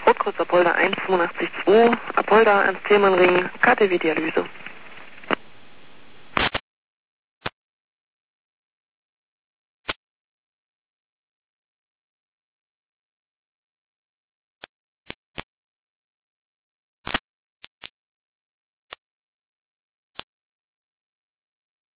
Rotkreuz Apolda 1 85 2, Apolda 1 Tillmannring, KTW Dialyse.